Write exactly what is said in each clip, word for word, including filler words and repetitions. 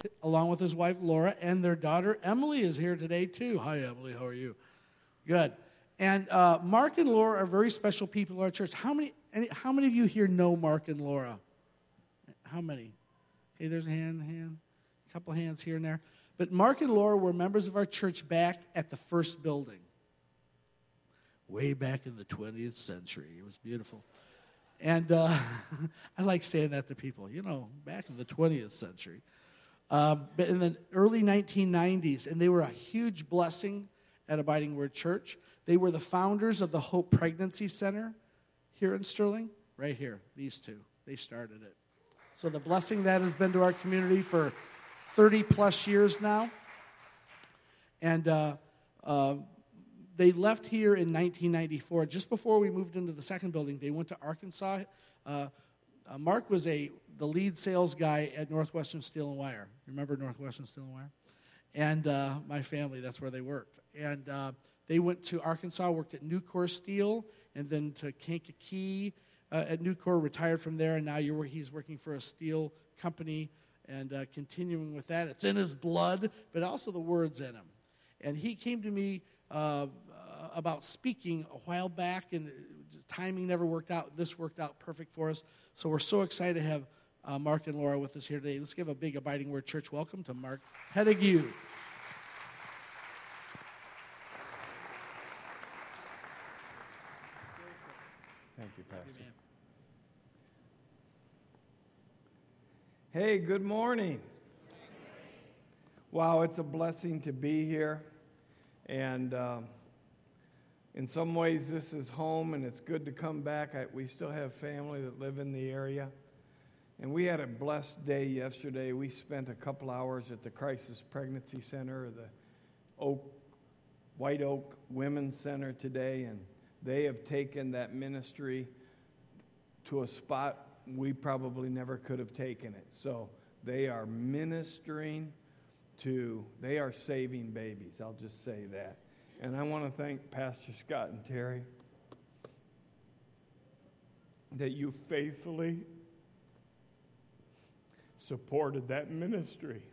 along with his wife, Laura, and their daughter, Emily, is here today, too. Hi, Emily. How are you? Good. And uh, Mark and Laura are very special people in our church. How many, any, how many of you here know Mark and Laura? How many? Okay, there's a hand, a hand, a couple hands here and there. But Mark and Laura were members of our church back at the first building. Way back in the twentieth century. It was beautiful. And uh, I like saying that to people, you know, back in the twentieth century. Um, but in the early nineteen nineties, and they were a huge blessing at Abiding Word Church. They were the founders of the Hope Pregnancy Center here in Sterling, right here, these two. They started it. So the blessing that has been to our community for thirty plus years now. And uh, uh, they left here in nineteen ninety-four. Just before we moved into the second building, they went to Arkansas. Uh, uh, Mark was a the lead sales guy at Northwestern Steel and Wire. Remember Northwestern Steel and Wire? And uh, my family, that's where they worked. And uh, they went to Arkansas, worked at Nucor Steel, and then to Kankakee uh, at Nucor, retired from there, and now you're, he's working for a steel company and uh, continuing with that. It's in his blood, but also the word's in him. And he came to me Uh, about speaking a while back, and timing never worked out. This worked out perfect for us. So we're so excited to have uh, Mark and Laura with us here today. Let's give a big Abiding Word Church welcome to Mark Pettigrew. Thank you, Pastor. Hey, good morning. Wow, it's a blessing to be here. And uh, in some ways, this is home, and it's good to come back. I, we still have family that live in the area. And we had a blessed day yesterday. We spent a couple hours at the Crisis Pregnancy Center, the Oak, White Oak Women's Center today, and they have taken that ministry to a spot we probably never could have taken it. So they are ministering to, they are saving babies, I'll just say that. And I want to thank Pastor Scott and Terry that you faithfully supported that ministry.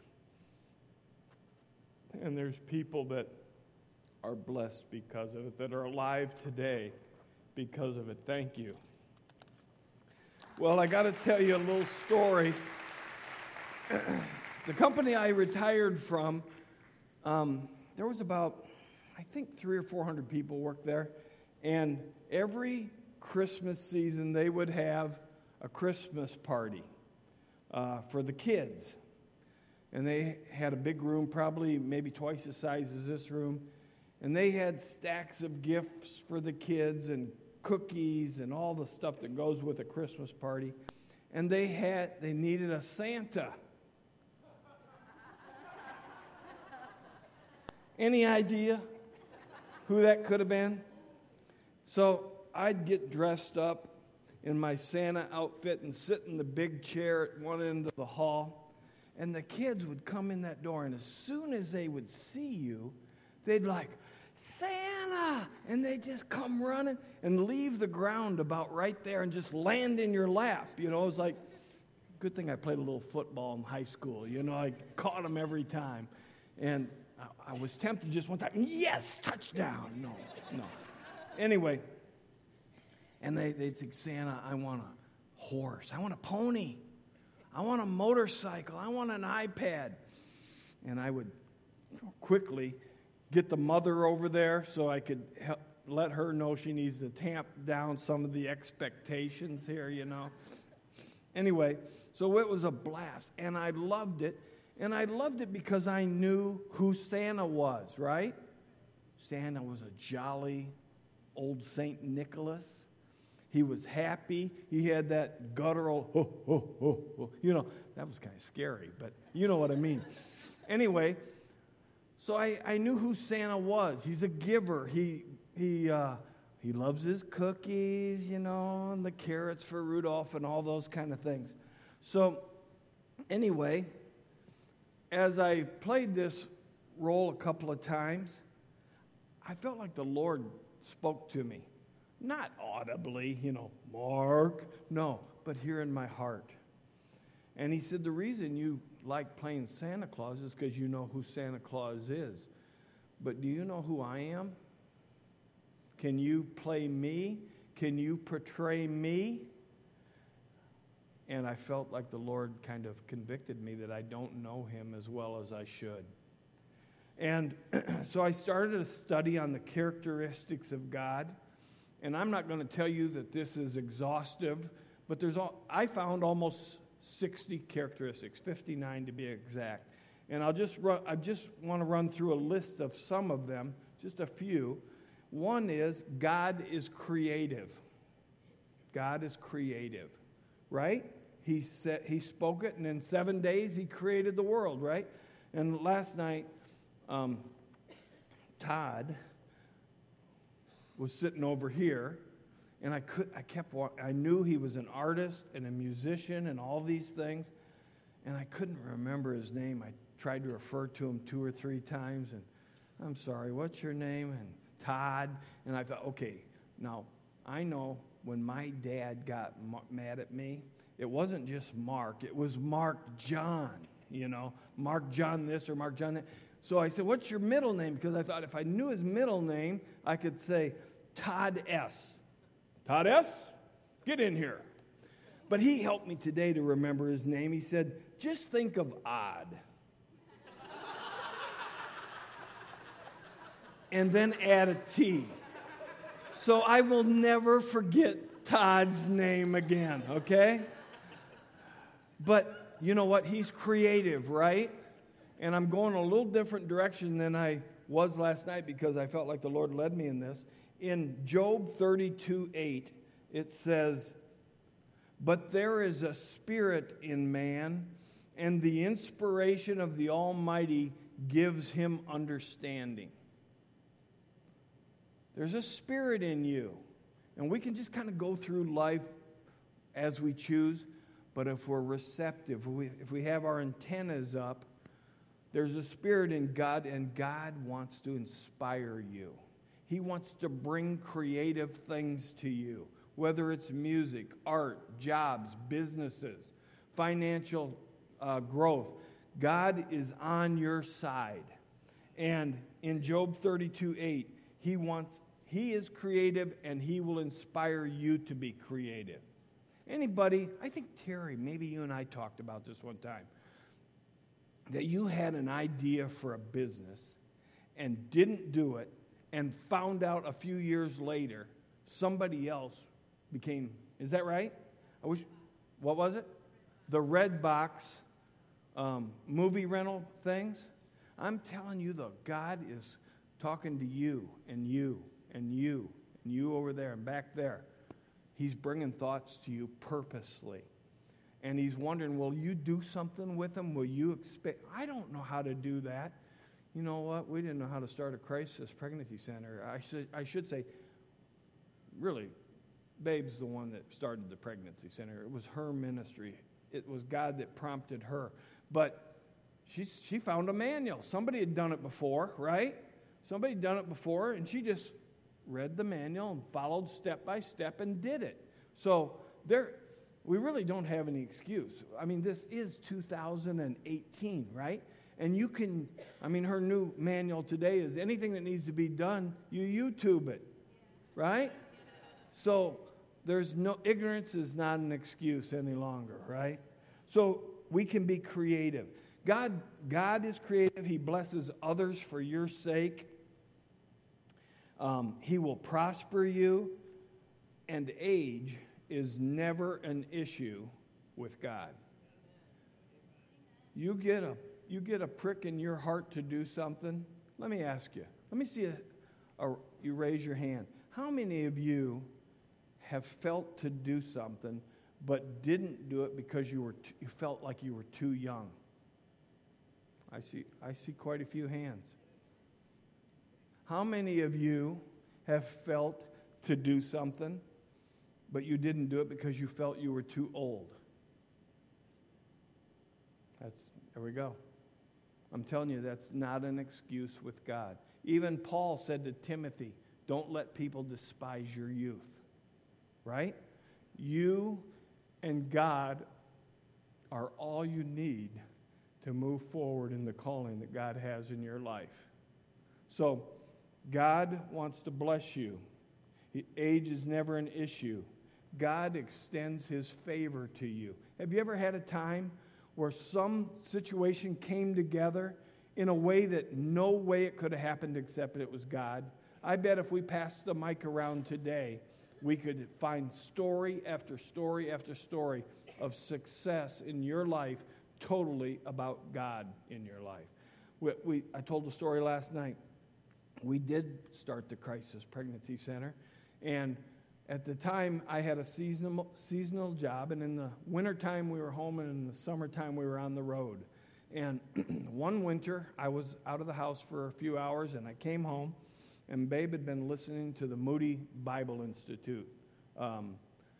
And there's people that are blessed because of it, that are alive today because of it. Thank you. Well, I got to tell you a little story. The company I retired from, um, there was about, I think, three or four hundred people worked there, and every Christmas season they would have a Christmas party uh, for the kids, and they had a big room, probably maybe twice the size as this room, and they had stacks of gifts for the kids and cookies and all the stuff that goes with a Christmas party, and they had they needed a Santa. Any idea who that could have been? So I'd get dressed up in my Santa outfit and sit in the big chair at one end of the hall, and the kids would come in that door, and as soon as they would see you, they'd like, Santa! And they'd just come running and leave the ground about right there and just land in your lap. You know, it was like, good thing I played a little football in high school. You know, I caught them every time. And I was tempted just one time, yes, touchdown. No, no. Anyway, and they, they'd say, Santa, I want a horse. I want a pony. I want a motorcycle. I want an iPad. And I would quickly get the mother over there so I could help, let her know she needs to tamp down some of the expectations here, you know. Anyway, so it was a blast, and I loved it. And I loved it because I knew who Santa was, right? Santa was a jolly old Saint Nicholas. He was happy. He had that guttural, ho, ho, ho, ho. You know, that was kind of scary, but you know what I mean. Anyway, so I, I knew who Santa was. He's a giver. He he uh, he loves his cookies, you know, and the carrots for Rudolph and all those kind of things. So anyway, as I played this role a couple of times, I felt like the Lord spoke to me. Not audibly, you know, Mark, no, but here in my heart. And he said, the reason you like playing Santa Claus is because you know who Santa Claus is. But do you know who I am? Can you play me? Can you portray me? And I felt like the Lord kind of convicted me that I don't know him as well as I should. And so I started a study on the characteristics of God. And I'm not going to tell you that this is exhaustive, but there's all, I found almost sixty characteristics, fifty-nine to be exact. And I'll just run, I just want to run through a list of some of them, just a few. One is God is creative. God is creative, right? He said he spoke it, and in seven days he created the world, right? And last night, um, Todd was sitting over here, and I could I kept I knew he was an artist and a musician and all these things, and I couldn't remember his name. I tried to refer to him two or three times, and I'm sorry, what's your name? And Todd. And I thought, okay, now I know when my dad got m- mad at me, it wasn't just Mark, it was Mark John, you know, Mark John this or Mark John that. So I said, what's your middle name? Because I thought if I knew his middle name, I could say Todd S. Todd S., get in here. But he helped me today to remember his name. He said, just think of odd. And then add a T. So I will never forget Todd's name again, okay? But you know what? He's creative, right? And I'm going a little different direction than I was last night because I felt like the Lord led me in this. In Job thirty-two eight, it says, but there is a spirit in man, and the inspiration of the Almighty gives him understanding. There's a spirit in you. And we can just kind of go through life as we choose. But if we're receptive, if we, if we have our antennas up, there's a spirit in God, and God wants to inspire you. He wants to bring creative things to you, whether it's music, art, jobs, businesses, financial uh, growth. God is on your side. And in Job thirty-two eight, he wants He is creative, and he will inspire you to be creative. Anybody, I think Terry, maybe you and I talked about this one time, that you had an idea for a business and didn't do it and found out a few years later somebody else became, is that right? I wish, what was it? The Red Box um, movie rental things. I'm telling you, though, God is talking to you and you and you, and you over there and back there. He's bringing thoughts to you purposely. And he's wondering, will you do something with them? Will you expect? I don't know how to do that. You know what? We didn't know how to start a crisis pregnancy center. I should, I should say, really, Babe's the one that started the pregnancy center. It was her ministry. It was God that prompted her. But she, she found a manual. Somebody had done it before, right? Somebody had done it before, and she just read the manual and followed step by step and did it. So there, we really don't have any excuse. I mean, this is two thousand eighteen, right? And you can, I mean, her new manual today is anything that needs to be done, you YouTube it, right? So there's no, ignorance is not an excuse any longer, right? So we can be creative. God, God is creative. He blesses others for your sake. Um, he will prosper you, and age is never an issue with God. You get a you get a prick in your heart to do something. Let me ask you. Let me see a, a you raise your hand. How many of you have felt to do something but didn't do it because you were t- you felt like you were too young? I see I see quite a few hands. How many of you have felt to do something, but you didn't do it because you felt you were too old? That's, there we go. I'm telling you, that's not an excuse with God. Even Paul said to Timothy, don't let people despise your youth. Right? You and God are all you need to to move forward in the calling that God has in your life. So, God wants to bless you. Age is never an issue. God extends his favor to you. Have you ever had a time where some situation came together in a way that no way it could have happened except it was God? I bet if we passed the mic around today, we could find story after story after story of success in your life totally about God in your life. We, we, I told the story last night. We did start the Crisis Pregnancy Center, and at the time I had a seasonal, seasonal job, and in the wintertime we were home, and in the summertime we were on the road. And one winter I was out of the house for a few hours, and I came home, and Babe had been listening to the Moody Bible Institute um,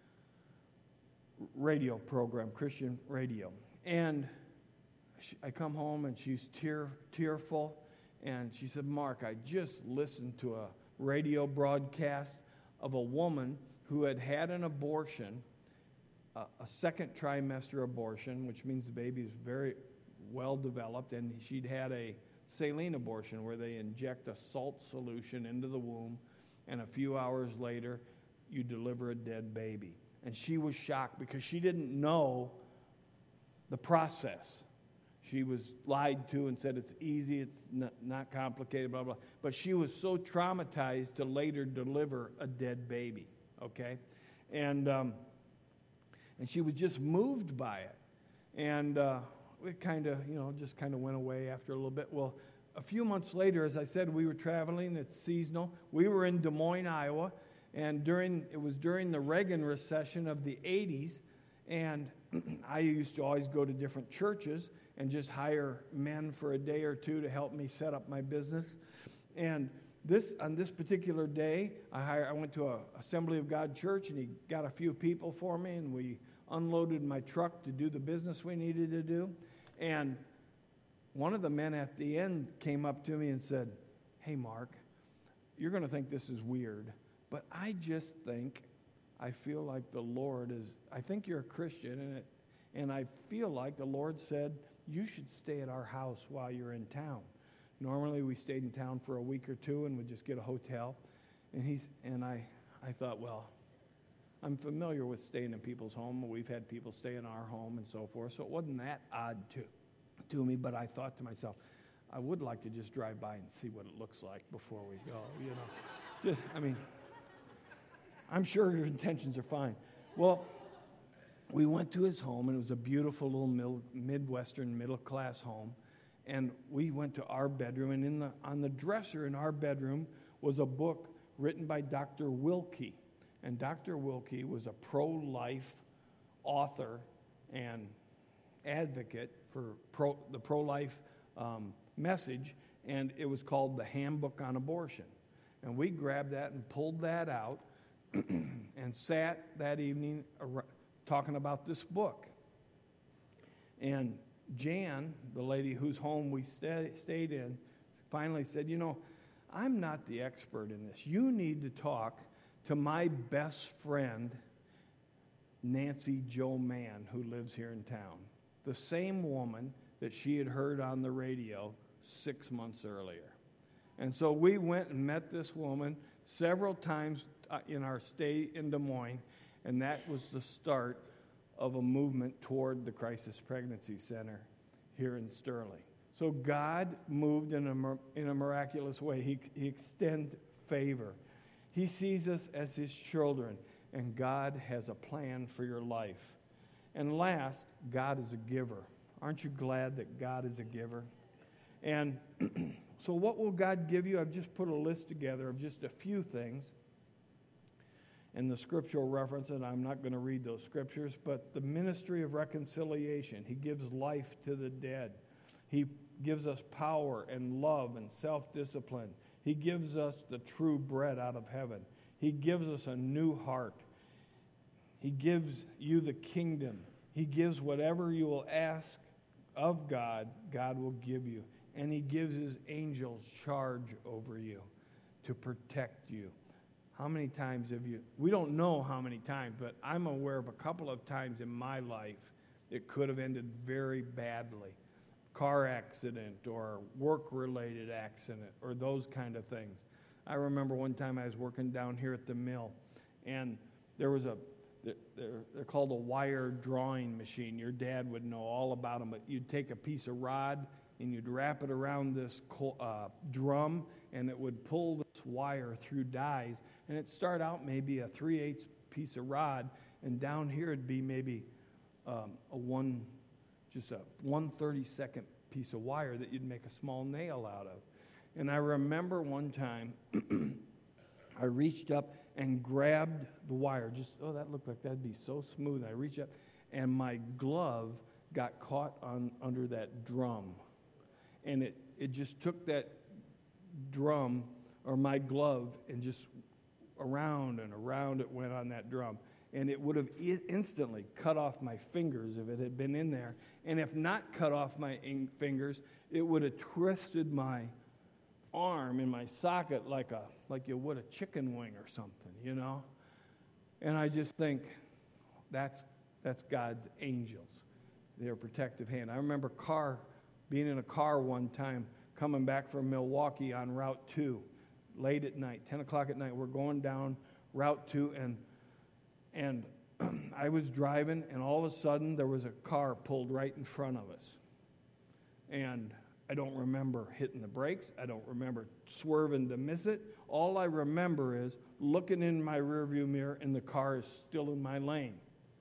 radio program, Christian radio. And she, I come home, and she's tear, tearful, and she said, "Mark, I just listened to a radio broadcast of a woman who had had an abortion, a, a second trimester abortion, which means the baby is very well developed, and she'd had a saline abortion where they inject a salt solution into the womb, and a few hours later, you deliver a dead baby." And she was shocked because she didn't know the process. She was lied to and said it's easy, it's not, not complicated, blah, blah. But she was so traumatized to later deliver a dead baby, okay? And um, and she was just moved by it. And uh, it kind of, you know, just kind of went away after a little bit. Well, a few months later, as I said, we were traveling. It's seasonal. We were in Des Moines, Iowa. And during it was during the Reagan recession of the eighties. And I used to always go to different churches and just hire men for a day or two to help me set up my business. And this on this particular day, I hired, I went to a Assembly of God church, and he got a few people for me, and we unloaded my truck to do the business we needed to do. And one of the men at the end came up to me and said, "Hey, Mark, you're going to think this is weird, but I just think, I feel like the Lord is, I think you're a Christian, and it, and I feel like the Lord said, you should stay at our house while you're in town." Normally we stayed in town for a week or two and would just get a hotel. And he's and I, I thought, well, I'm familiar with staying in people's home. We've had people stay in our home and so forth, so it wasn't that odd to, to me. But I thought to myself, I would like to just drive by and see what it looks like before we go. You know, just I mean, I'm sure your intentions are fine. Well, we went to his home, and it was a beautiful little mil- Midwestern middle-class home. And we went to our bedroom, and in the on the dresser in our bedroom was a book written by Doctor Wilkie. And Doctor Wilkie was a pro-life author and advocate for pro, the pro-life um, message, and it was called The Handbook on Abortion. And we grabbed that and pulled that out and sat that evening ar- talking about this book. And Jan, the lady whose home we stay, stayed in, finally said, "You know, I'm not the expert in this. You need to talk to my best friend, Nancy Jo Mann, who lives here in town." The same woman that she had heard on the radio six months earlier. And so we went and met this woman several times in our stay in Des Moines, and that was the start of a movement toward the Crisis Pregnancy Center here in Sterling. So God moved in a, in a miraculous way. He, he extended favor. He sees us as his children, and God has a plan for your life. And last, God is a giver. Aren't you glad that God is a giver? And so what will God give you? I've just put a list together of just a few things. And the scriptural reference, and I'm not going to read those scriptures, but the ministry of reconciliation. He gives life to the dead. He gives us power and love and self-discipline. He gives us the true bread out of heaven. He gives us a new heart. He gives you the kingdom. He gives whatever you will ask of God, God will give you. And he gives his angels charge over you to protect you. How many times have you, we don't know how many times, but I'm aware of a couple of times in my life it could have ended very badly. car accident or work-related accident or those kind of things. I remember one time I was working down here at the mill, and there was a, they're, they're called a wire drawing machine. Your dad would know all about them, but you'd take a piece of rod and you'd wrap it around this uh, drum, and it would pull this wire through dies, and it'd start out maybe a three-eighths piece of rod, and down here it'd be maybe um, a one, just a one thirty-second piece of wire that you'd make a small nail out of. And I remember one time I reached up and grabbed the wire. Just, oh, that looked like that'd be so smooth. I reached up, and my glove got caught on under that drum. And it, it just took that drum, or my glove, and just around and around it went on that drum. And it would have I- instantly cut off my fingers if it had been in there. And if not cut off my in- fingers, it would have twisted my arm in my socket like a like you would a chicken wing or something, you know? And I just think that's that's God's angels, their protective hand. I remember car being in a car one time coming back from Milwaukee on Route two, late at night, ten o'clock at night. We're going down Route two, and and I was driving, and all of a sudden there was a car pulled right in front of us. And I don't remember hitting the brakes. I don't remember swerving to miss it. All I remember is looking in my rearview mirror, and the car is still in my lane.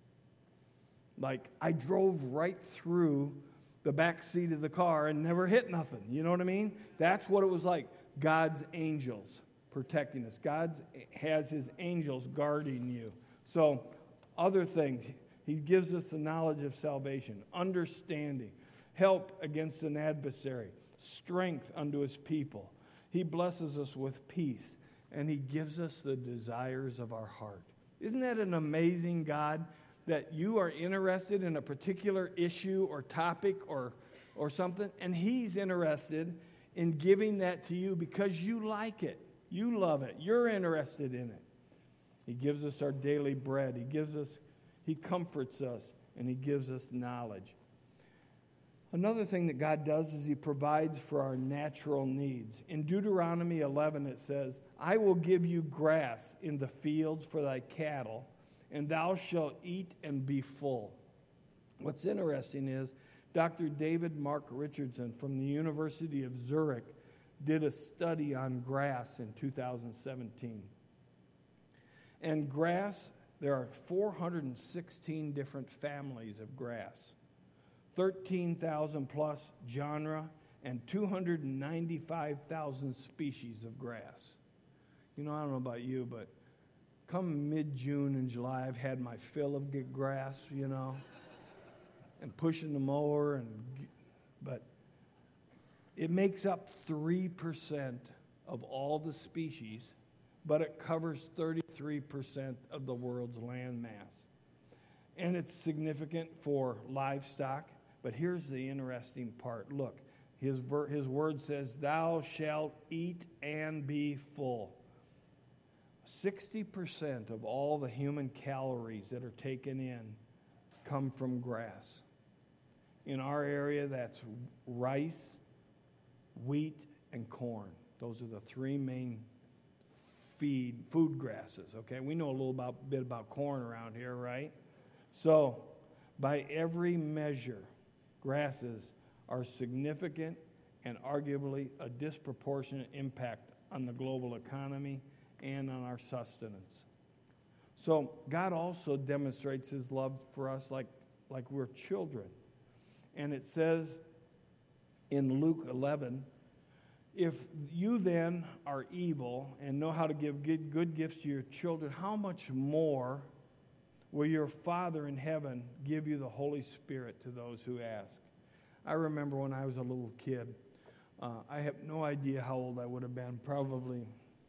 Like, I drove right through the back seat of the car and never hit nothing. You know what I mean? That's what it was like. God's angels protecting us. God has his angels guarding you. So, other things. He gives us the knowledge of salvation, understanding, help against an adversary, strength unto his people. He blesses us with peace, and he gives us the desires of our heart. Isn't that an amazing God, that you are interested in a particular issue or topic or, or something, and he's interested in giving that to you because you like it, you love it, you're interested in it. He gives us our daily bread. He gives us, he comforts us, and he gives us knowledge. Another thing that God does is he provides for our natural needs. In Deuteronomy eleven it says, I will give you grass in the fields for thy cattle, and thou shalt eat and be full. What's interesting is Doctor David Mark Richardson from the University of Zurich did a study on grass in two thousand seventeen. And grass, there are four hundred sixteen different families of grass, thirteen thousand plus genre, and two hundred ninety-five thousand species of grass. You know, I don't know about you, but come mid-June and July, I've had my fill of good grass, you know, and pushing the mower, and but it makes up three percent of all the species, but it covers thirty-three percent of the world's land mass. And it's significant for livestock. But here's the interesting part. Look, his, ver- his word says, thou shalt eat and be full. sixty percent of all the human calories that are taken in come from grass. In our area, that's rice, wheat, and corn. Those are the three main feed food grasses, okay? We know a little about, bit about corn around here, right? So, by every measure, grasses are significant and arguably a disproportionate impact on the global economy and on our sustenance. So God also demonstrates his love for us like, like we're children. And it says in Luke eleven, if you then are evil and know how to give good, good gifts to your children, how much more will your Father in heaven give you the Holy Spirit to those who ask? I remember when I was a little kid, uh, I have no idea how old I would have been, probably,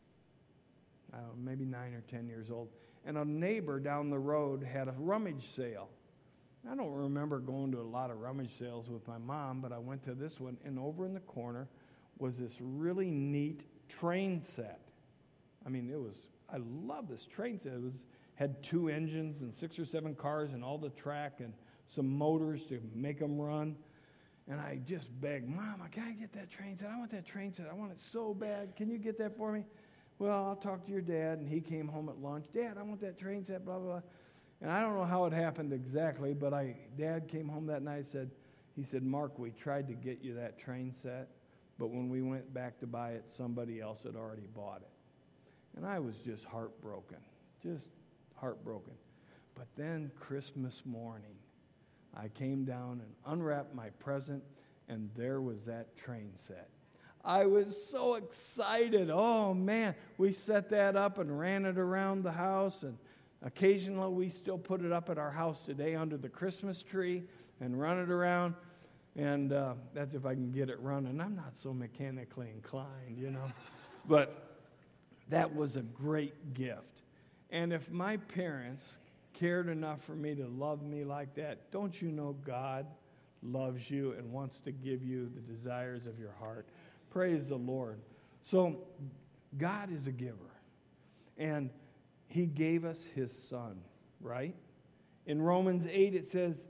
I don't know, maybe nine or ten years old. And a neighbor down the road had a rummage sale. I don't remember going to a lot of rummage sales with my mom, but I went to this one, and over in the corner was this really neat train set. I mean, it was, I love this train set. It was had two engines and six or seven cars and all the track and some motors to make them run. And I just begged, Mama, can I get that train set? I want that train set. I want it so bad. Can you get that for me? Well, I'll talk to your dad. And he came home at lunch. Dad, I want that train set, blah, blah, blah. And I don't know how it happened exactly, but I, Dad came home that night and said, he said, Mark, we tried to get you that train set, but when we went back to buy it, somebody else had already bought it. And I was just heartbroken, just heartbroken. But then Christmas morning, I came down and unwrapped my present, and there was that train set. I was so excited. Oh, man. We set that up and ran it around the house, and occasionally we still put it up at our house today under the Christmas tree and run it around, and uh, that's if I can get it running. I'm not so mechanically inclined, you know. But that was a great gift. And if my parents cared enough for me to love me like that, don't you know God loves you and wants to give you the desires of your heart? Praise the Lord. So God is a giver, and he gave us his son, right? In Romans eight it says,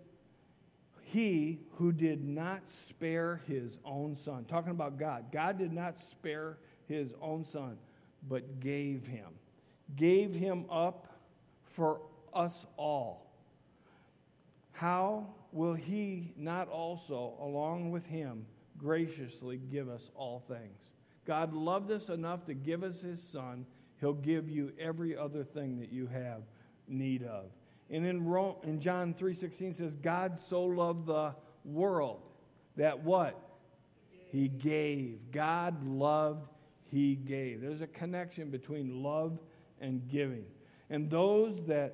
he who did not spare his own son, talking about God, God did not spare his own son, but gave him, gave him up for us all. How will he not also, along with him, graciously give us all things? God loved us enough to give us his son. He'll give you every other thing that you have need of. And in, Rome, in John three sixteen says, God so loved the world that what? He gave. God loved, he gave. There's a connection between love and giving. And those that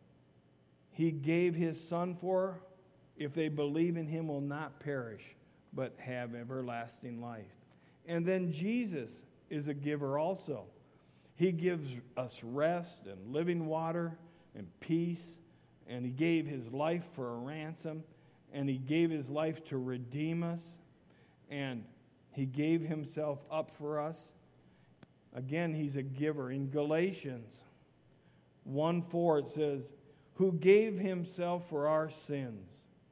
he gave his son for, if they believe in him, will not perish, but have everlasting life. And then Jesus is a giver also. He gives us rest and living water and peace, and he gave his life for a ransom, and he gave his life to redeem us, and he gave himself up for us. Again, he's a giver. In Galatians one four it says, who gave himself for our sins,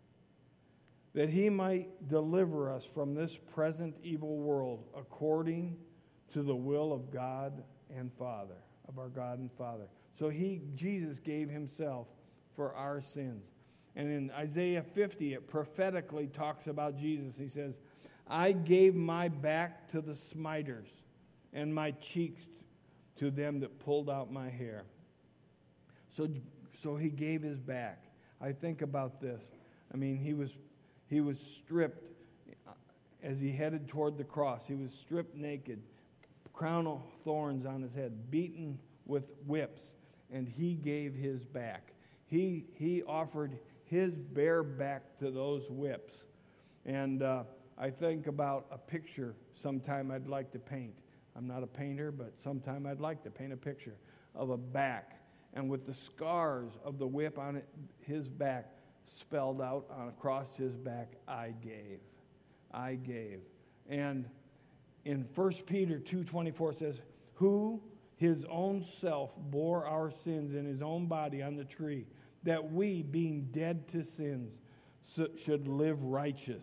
that he might deliver us from this present evil world according to the will of God and Father, of our God and Father. So he, Jesus, gave himself for our sins. And in Isaiah fifty, it prophetically talks about Jesus. He says, I gave my back to the smiters and my cheeks to them that pulled out my hair. So, so he gave his back. I think about this. I mean, he was he was stripped as he headed toward the cross. He was stripped naked, crown of thorns on his head, beaten with whips, and he gave his back. He he offered his bare back to those whips. And uh, I think about a picture sometime I'd like to paint. I'm not a painter, but sometime I'd like to paint a picture of a back, and with the scars of the whip on it, his back, spelled out on across his back, I gave. I gave. And in First Peter two twenty-four it says, who his own self bore our sins in his own body on the tree, that we, being dead to sins, should live righteous.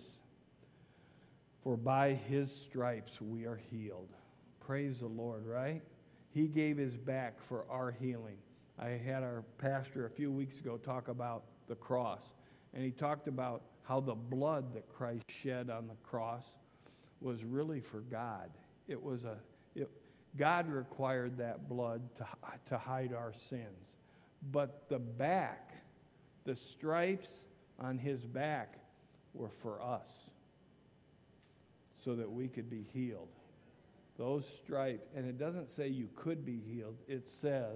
For by his stripes we are healed. Praise the Lord, right? He gave his back for our healing. I had our pastor a few weeks ago talk about the cross, and he talked about how the blood that Christ shed on the cross was really for God. It was a it, God required that blood to to hide our sins, but the back, the stripes on his back, were for us, so that we could be healed. Those stripes, and it doesn't say you could be healed. It says,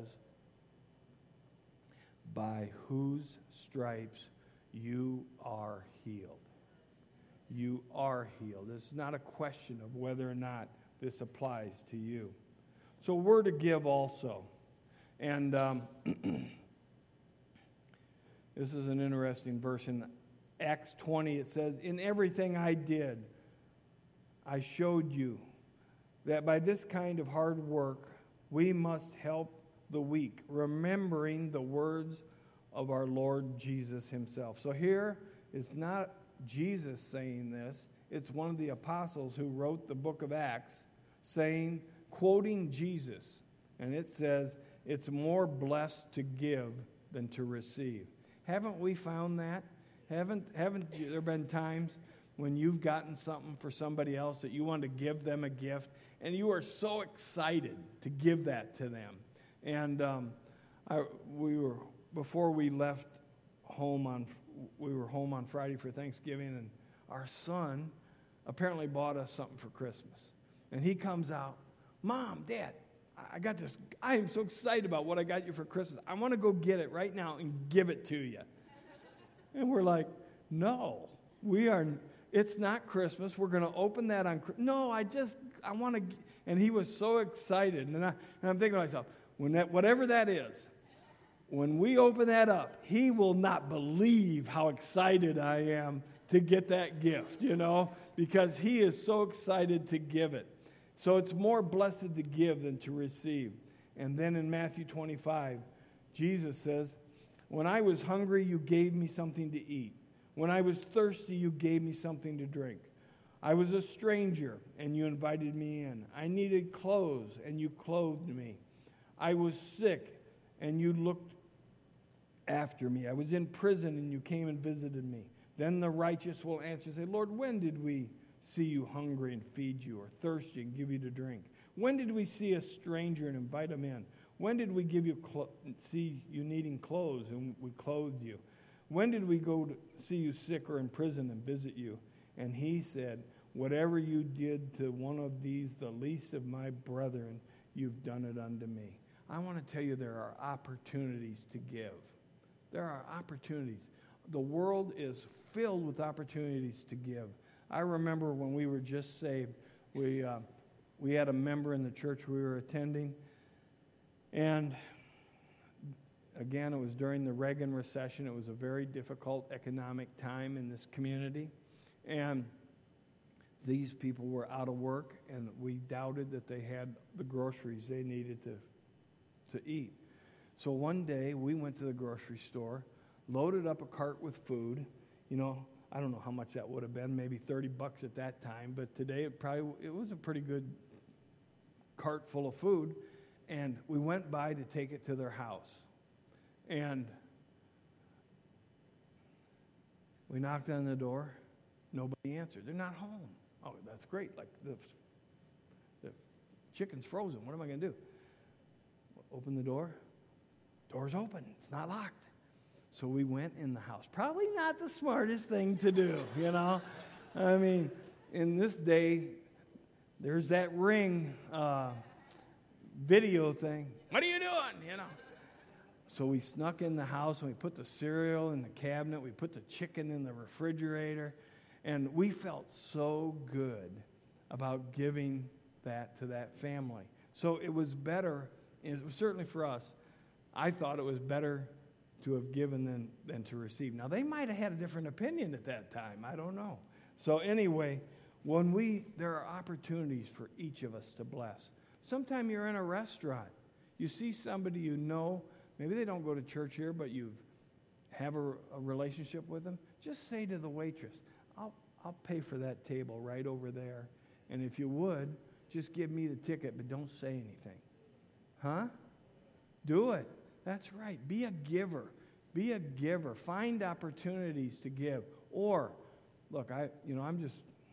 by whose stripes you are healed. You are healed. It's not a question of whether or not this applies to you. So we're to give also. And um, this is an interesting verse. In Acts twenty, it says, in everything I did, I showed you that by this kind of hard work, we must help the weak, remembering the words of our Lord Jesus himself. So here, it's not Jesus saying this. It's one of the apostles who wrote the book of Acts saying, quoting Jesus. And it says, it's more blessed to give than to receive. Haven't we found that? Haven't, haven't there been times when you've gotten something for somebody else that you want to give them a gift, and you are so excited to give that to them? And um, I, we were, before we left home on, we were home on Friday for Thanksgiving, and our son apparently bought us something for Christmas. And he comes out, Mom, Dad, I got this, I am so excited about what I got you for Christmas. I want to go get it right now and give it to you. And we're like, no, we are, it's not Christmas. We're going to open that on, no, I just, I want to, and he was so excited. And, I, and I'm thinking to myself, when that, whatever that is, when we open that up, he will not believe how excited I am to get that gift, you know, because he is so excited to give it. So it's more blessed to give than to receive. And then in Matthew twenty-five, Jesus says, when I was hungry, you gave me something to eat. When I was thirsty, you gave me something to drink. I was a stranger, and you invited me in. I needed clothes, and you clothed me. I was sick, and you looked after me. I was in prison, and you came and visited me. Then the righteous will answer and say, Lord, when did we see you hungry and feed you, or thirsty and give you to drink? When did we see a stranger and invite him in? When did we give you clo- see you needing clothes and we clothed you? When did we go to see you sick or in prison and visit you? And he said, whatever you did to one of these, the least of my brethren, you've done it unto me. I want to tell you there are opportunities to give. There are opportunities. The world is filled with opportunities to give. I remember when we were just saved, we uh, we had a member in the church we were attending, and again, it was during the Reagan recession. It was a very difficult economic time in this community, and these people were out of work, and we doubted that they had the groceries they needed to to eat. So one day, we went to the grocery store, loaded up a cart with food, you know, I don't know how much that would have been, maybe thirty bucks at that time, but today it probably it was a pretty good cart full of food, and we went by to take it to their house. And we knocked on the door, nobody answered. They're not home. Oh, that's great. Like the the chicken's frozen. What am I going to do? Open the door. Door's open. It's not locked. So we went in the house. Probably not the smartest thing to do, you know. I mean, in this day, there's that Ring uh, video thing. What are you doing, you know? So we snuck in the house, and we put the cereal in the cabinet. We put the chicken in the refrigerator. And we felt so good about giving that to that family. So it was better, it was certainly for us, I thought it was better to have given than, than to receive. Now, they might have had a different opinion at that time. I don't know. So anyway, when we, there are opportunities for each of us to bless. Sometime you're in a restaurant. You see somebody you know, maybe they don't go to church here, but you have a, a relationship with them. Just say to the waitress, I'll, I'll pay for that table right over there. And if you would, just give me the ticket, but don't say anything. Huh? Do it. That's right. Be a giver. Be a giver. Find opportunities to give. Or, look, I, you know, I'm just,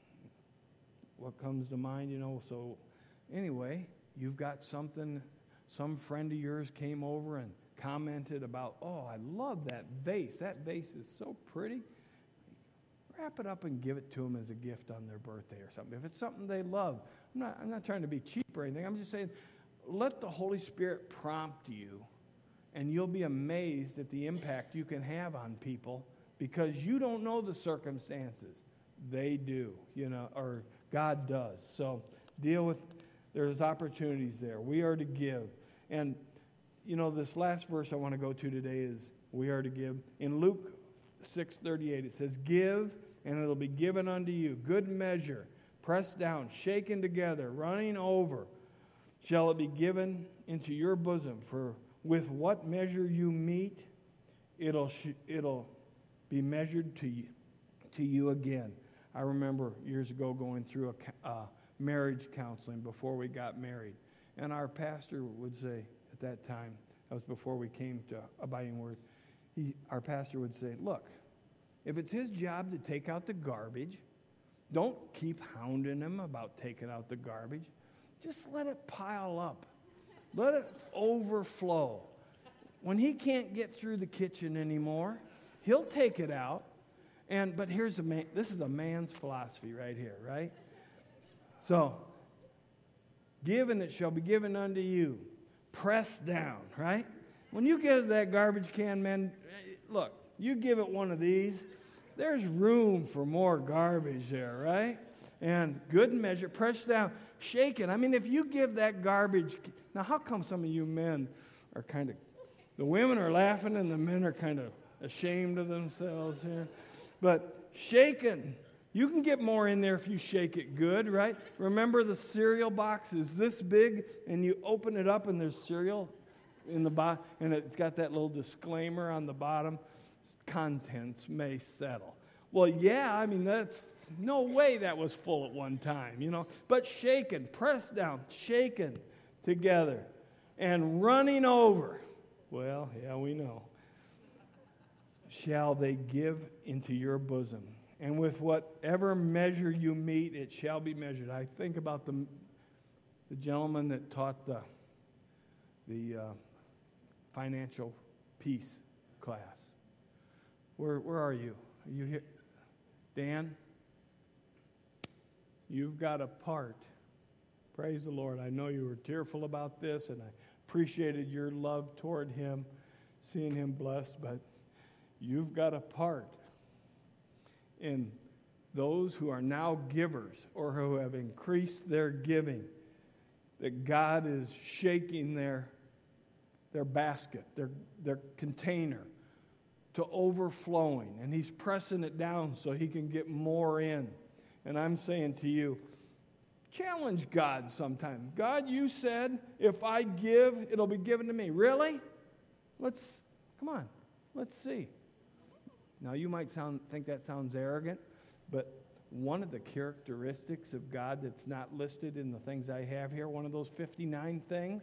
what comes to mind, you know, so anyway, you've got something, some friend of yours came over and commented about, oh, I love that vase. That vase is so pretty. Wrap it up and give it to them as a gift on their birthday or something. If it's something they love, I'm not, I'm not trying to be cheap or anything. I'm just saying, let the Holy Spirit prompt you, and you'll be amazed at the impact you can have on people because you don't know the circumstances. They do, you know, or God does. So deal with, there's opportunities there. We are to give. And, you know, this last verse I want to go to today is we are to give. In Luke six thirty-eight, it says, give, and it'll be given unto you. Good measure, pressed down, shaken together, running over, shall it be given into your bosom. For with what measure you meet, it'll sh- it'll be measured to you, to you again. I remember years ago going through a uh, marriage counseling before we got married. And our pastor would say at that time, that was before we came to Abiding Word, he, our pastor would say, look, if it's his job to take out the garbage, don't keep hounding him about taking out the garbage. Just let it pile up. Let it overflow. When he can't get through the kitchen anymore, he'll take it out. And but here's a man, this is a man's philosophy right here, right? So, give and it shall be given unto you. Pressed down, right? When you give that garbage can, man, look, you give it one of these, there's room for more garbage there, right? And good measure, pressed down, shaken. I mean, if you give that garbage, now how come some of you men are kind of, the women are laughing and the men are kind of ashamed of themselves here? But shaken, you can get more in there if you shake it good, right? Remember the cereal box is this big and you open it up and there's cereal in the bottom and it's got that little disclaimer on the bottom. Contents may settle. Well, yeah, I mean, that's no way that was full at one time, you know. But shaken, pressed down, shaken together, and running over. Well, yeah, we know. Shall they give into your bosom. And with whatever measure you meet, it shall be measured. I think about the, the gentleman that taught the, the uh, financial peace class. Where where are you? Are you here? Dan? You've got a part. Praise the Lord. I know you were tearful about this, and I appreciated your love toward him, seeing him blessed, but you've got a part in those who are now givers or who have increased their giving, that God is shaking their, their basket, their, their container, to overflowing, and he's pressing it down so he can get more in. And I'm saying to you, challenge God sometime. God, you said if I give, it'll be given to me. Really? Let's, come on, let's see. Now, you might sound think that sounds arrogant, but one of the characteristics of God that's not listed in the things I have here, one of those fifty-nine things,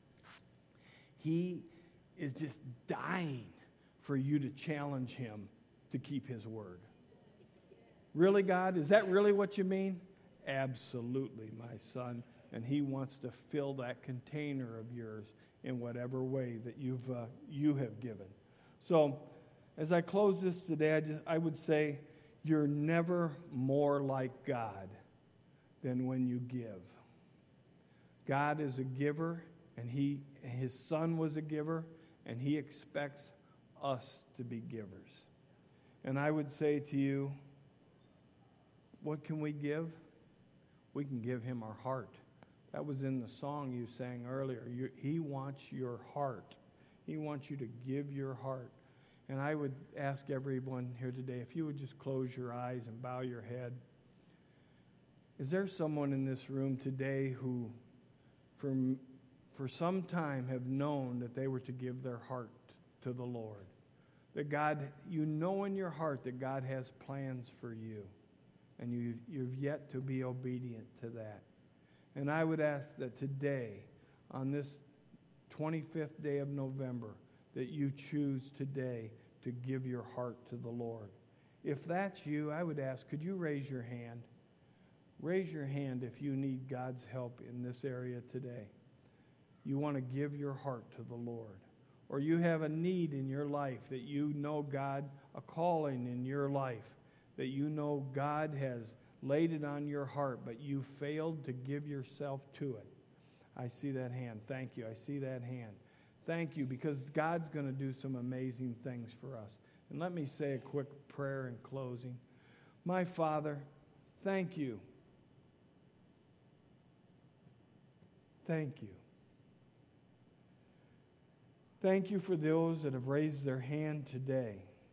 he is just dying for you to challenge him to keep his word. Really, God? Is that really what you mean? Absolutely, my son. And he wants to fill that container of yours in whatever way that you've uh, you have given. So, as I close this today, I, just, I would say you're never more like God than when you give. God is a giver, and he his son was a giver, and he expects us to be givers. And I would say to you, what can we give? We can give him our heart. That was in the song you sang earlier. You, he wants your heart. He wants you to give your heart. And I would ask everyone here today, if you would just close your eyes and bow your head. Is there someone in this room today who, for, for some time, have known that they were to give their heart to the Lord? That God, you know in your heart that God has plans for you, and you, you've yet to be obedient to that. And I would ask that today, on this twenty-fifth day of November, that you choose today to give your heart to the Lord. If that's you, I would ask, could you raise your hand? Raise your hand if you need God's help in this area today. You want to give your heart to the Lord. Or you have a need in your life that you know God, a calling in your life, that you know God has laid it on your heart, but you failed to give yourself to it. I see that hand. Thank you. I see that hand. Thank you, because God's going to do some amazing things for us. And let me say a quick prayer in closing. My Father, thank you. Thank you. Thank you for those that have raised their hand today,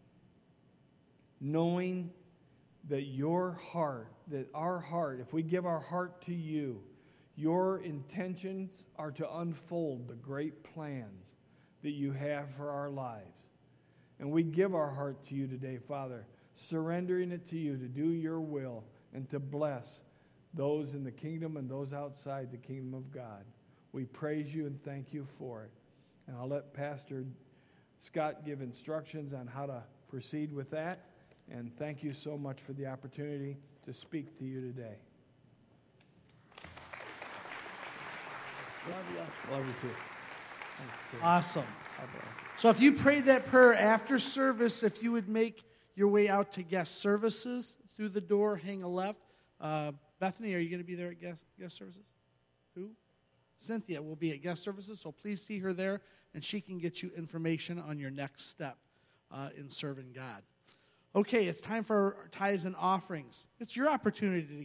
knowing that your heart, that our heart, if we give our heart to you, your intentions are to unfold the great plans that you have for our lives. And we give our heart to you today, Father, surrendering it to you to do your will and to bless those in the kingdom and those outside the kingdom of God. We praise you and thank you for it. And I'll let Pastor Scott give instructions on how to proceed with that. And thank you so much for the opportunity to speak to you today. Love you. Love you too. Thanks, Dave. Awesome. Bye-bye. So if you prayed that prayer after service, if you would make your way out to guest services through the door, hang a left. Uh, Bethany, are you going to be there at guest, guest services? Who? Cynthia will be at guest services, so please see her there, and she can get you information on your next step uh, in serving God. Okay, it's time for tithes and offerings. It's your opportunity to